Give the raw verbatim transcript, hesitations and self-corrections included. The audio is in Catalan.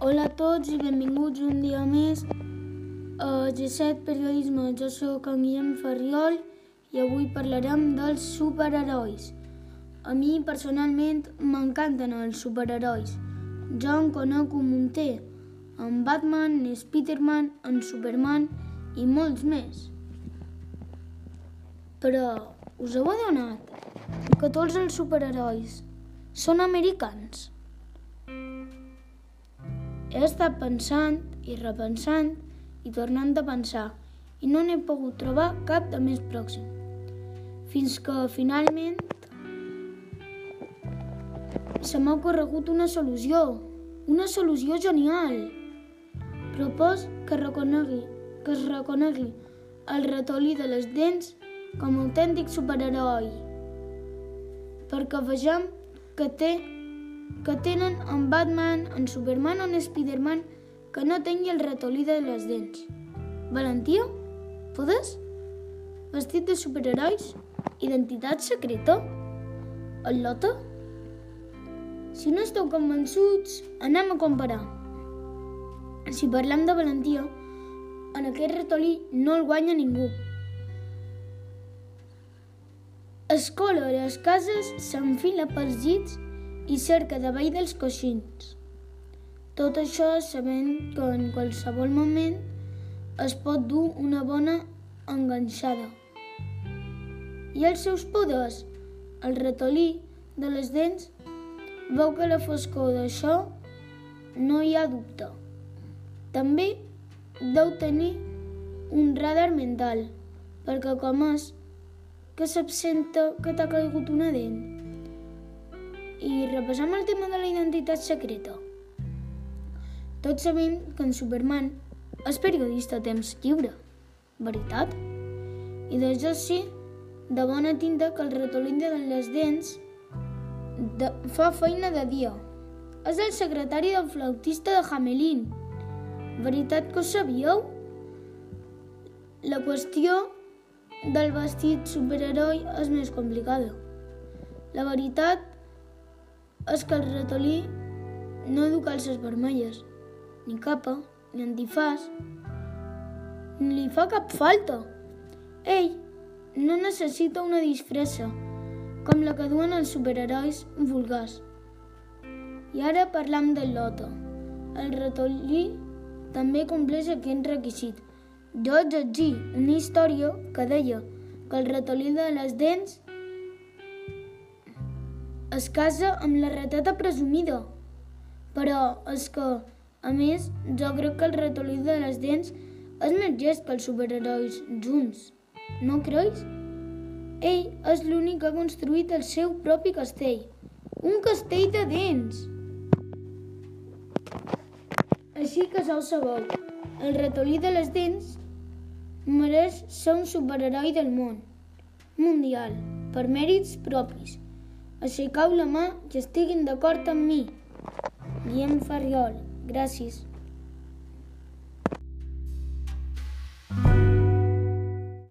Hola a tots i benvinguts un dia més a G set Periodisme. Jo soc en Guillem Ferriol i avui parlarem dels superherois. A mi personalment m'encanten els superherois. Jo en conec un munter, en Batman, en Spiderman, en Superman i molts més. Però us heu adonat que tots els superherois són americans? He estat pensant i repensant i tornant a pensar i no n'he pogut trobar cap de més pròxim. Fins que finalment se m'ha ocorregut una solució, una solució genial. Propos que, reconegui, que es reconegui el ratolí de les dents com a autèntic superheroi, perquè vegem que té que tenen en Batman, en Superman o en Spiderman que no tingui el ratolí de les dents. Valentia? Poders? Vestit de superherois? Identitat secreta? El Lota? Si no esteu convençuts, anem a comparar. Si parlem de valentia, en aquest ratolí no el guanya ningú. Escola a les cases, s'enfila pels llits i cerca davall dels coixins. Tot això sabent que en qualsevol moment es pot dur una bona enganxada. I els seus poders? El ratolí de les dents veu que a la foscor d'això no hi ha dubte. També deu tenir un radar mental, perquè com és que s'absenta que t'ha caigut una dent. I repassem el tema de la identitat secreta. Tots sabem que en Superman és periodista a temps lliure, veritat? I d'això sí, de bona tinta que el ratolí de les dents de, fa feina de dia. És el secretari del flautista de Hamelin. Veritat que ho sabíeu? La qüestió del vestit superheroi és més complicada. La veritat és que el ratolí no du calces vermelles, ni capa, ni antifàs, ni li fa cap falta. Ell no necessita una disfressa, com la que duen els superherois vulgars. I ara parlam del Lota. El ratolí també compleix aquest requisit. Jo haig de dir una història que deia que el ratolí de les dents es casa amb la rateta presumida. Però és que, a més, jo crec que el ratolí de les dents és més llest que els superherois junts. No creus? Ell és l'únic que ha construït el seu propi castell. Un castell de dents! Així que ja ho sabeu, el ratolí de les dents mereix ser un superheroi del món mundial, per mèrits propis. Aixecau la mà i estiguin d'acord amb mi. Guillem Ferriol, gràcies.